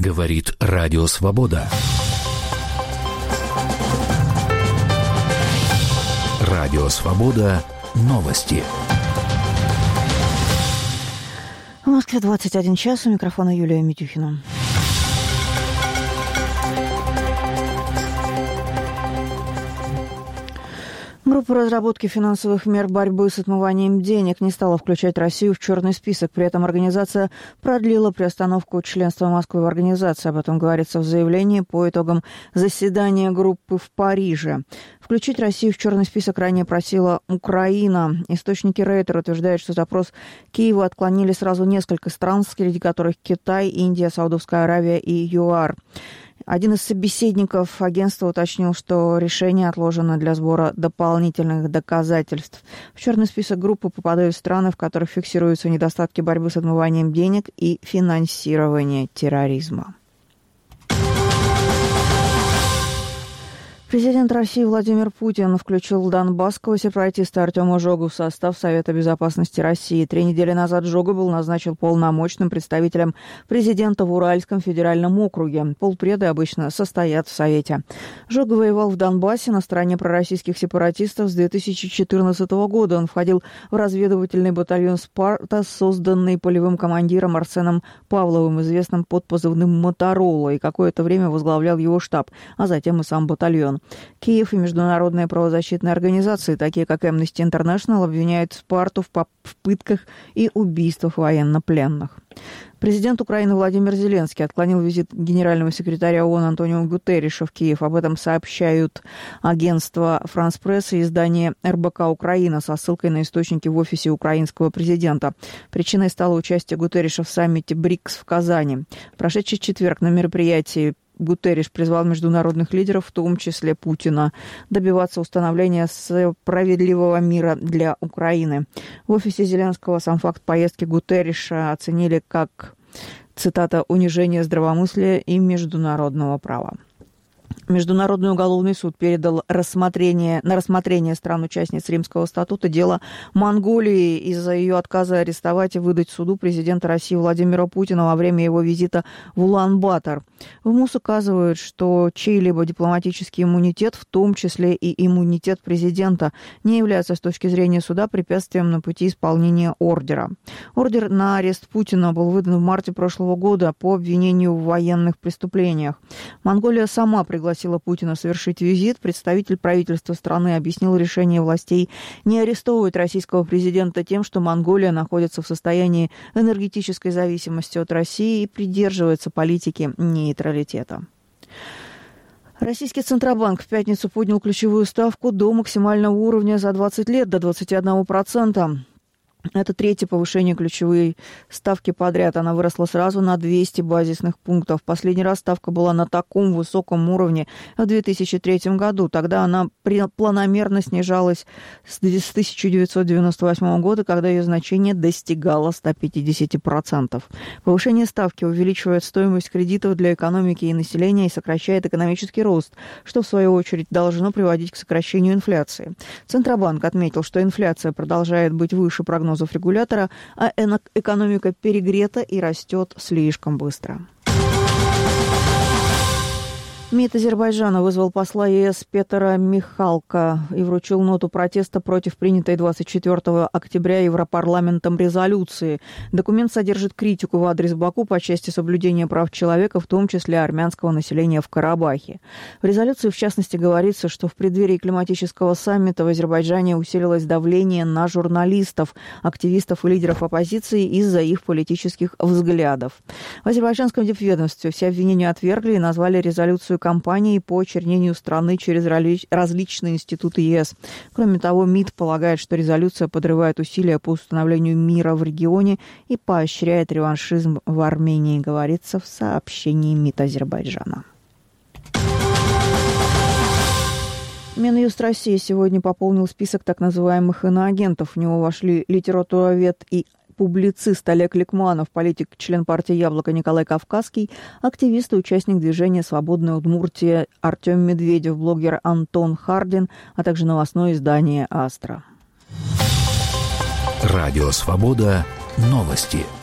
Говорит Радио Свобода. Радио Свобода. Новости. В Москве 21 час. У микрофона Юлия Митюхина. Группа разработки финансовых мер борьбы с отмыванием денег не стала включать Россию в черный список. При этом организация продлила приостановку членства Москвы в организации. Об этом говорится в заявлении по итогам заседания группы в Париже. Включить Россию в черный список ранее просила Украина. Источники Рейтер утверждают, что запрос Киева отклонили сразу несколько стран, среди которых Китай, Индия, Саудовская Аравия и ЮАР. Один из собеседников агентства уточнил, что решение отложено для сбора дополнительных доказательств. В черный список группы попадают страны, в которых фиксируются недостатки борьбы с отмыванием денег и финансирование терроризма. Президент России Владимир Путин включил донбасского сепаратиста Артема Жогу в состав Совета безопасности России. 3 недели назад Жога был назначен полномочным представителем президента в Уральском федеральном округе. Полпреды обычно состоят в Совете. Жога воевал в Донбассе на стороне пророссийских сепаратистов с 2014 года. Он входил в разведывательный батальон «Спарта», созданный полевым командиром Арсеном Павловым, известным под позывным «Моторола», и какое-то время возглавлял его штаб, а затем и сам батальон. Киев и международные правозащитные организации, такие как Amnesty International, обвиняют «Спарту» в пытках и убийствах военнопленных. Президент Украины Владимир Зеленский отклонил визит генерального секретаря ООН Антонио Гутерриша в Киев. Об этом сообщают агентство «Франс Пресс» и издание РБК «Украина» со ссылкой на источники в офисе украинского президента. Причиной стало участие Гутерриша в саммите БРИКС в Казани. В прошедший четверг на мероприятии Гутерриш призвал международных лидеров, в том числе Путина, добиваться установления справедливого мира для Украины. В офисе Зеленского сам факт поездки Гутерриша оценили как, цитата, «унижение здравомыслия и международного права». Международный уголовный суд передал на рассмотрение стран-участниц Римского статута дело Монголии из-за ее отказа арестовать и выдать суду президента России Владимира Путина во время его визита в Улан-Батор. В МУС указывают, что чей-либо дипломатический иммунитет, в том числе и иммунитет президента, не является с точки зрения суда препятствием на пути исполнения ордера. Ордер на арест Путина был выдан в марте прошлого года по обвинению в военных преступлениях. Монголия сама пригласила Путина совершить визит. Представитель правительства страны объяснил решение властей не арестовывать российского президента тем, что Монголия находится в состоянии энергетической зависимости от России и придерживается политики нейтралитета. Российский Центробанк в пятницу поднял ключевую ставку до максимального уровня за 20 лет, до 21%. Это третье повышение ключевой ставки подряд. Она выросла сразу на 200 базисных пунктов. Последний раз ставка была на таком высоком уровне в 2003 году. Тогда она планомерно снижалась с 1998 года, когда ее значение достигало 150%. Повышение ставки увеличивает стоимость кредитов для экономики и населения и сокращает экономический рост, что, в свою очередь, должно приводить к сокращению инфляции. Центробанк отметил, что инфляция продолжает быть выше прогнозов регулятора, а экономика перегрета и растет слишком быстро. МИД Азербайджана вызвал посла ЕС Петера Михалка и вручил ноту протеста против принятой 24 октября Европарламентом резолюции. Документ содержит критику в адрес Баку по части соблюдения прав человека, в том числе армянского населения в Карабахе. В резолюции, в частности, говорится, что в преддверии климатического саммита в Азербайджане усилилось давление на журналистов, активистов и лидеров оппозиции из-за их политических взглядов. В азербайджанском дипведомстве все обвинения отвергли и назвали резолюцию кампанией по очернению страны через различные институты ЕС. Кроме того, МИД полагает, что резолюция подрывает усилия по установлению мира в регионе и поощряет реваншизм в Армении, говорится в сообщении МИД Азербайджана. Минюст России сегодня пополнил список так называемых иноагентов. В него вошли литературовед и публицист Олег Ликманов, политик, член партии «Яблоко» Николай Кавказский, активист и участник движения «Свободная Удмуртия» Артем Медведев, блогер Антон Хардин, а также новостное издание «Астра». Радио «Свобода». Новости.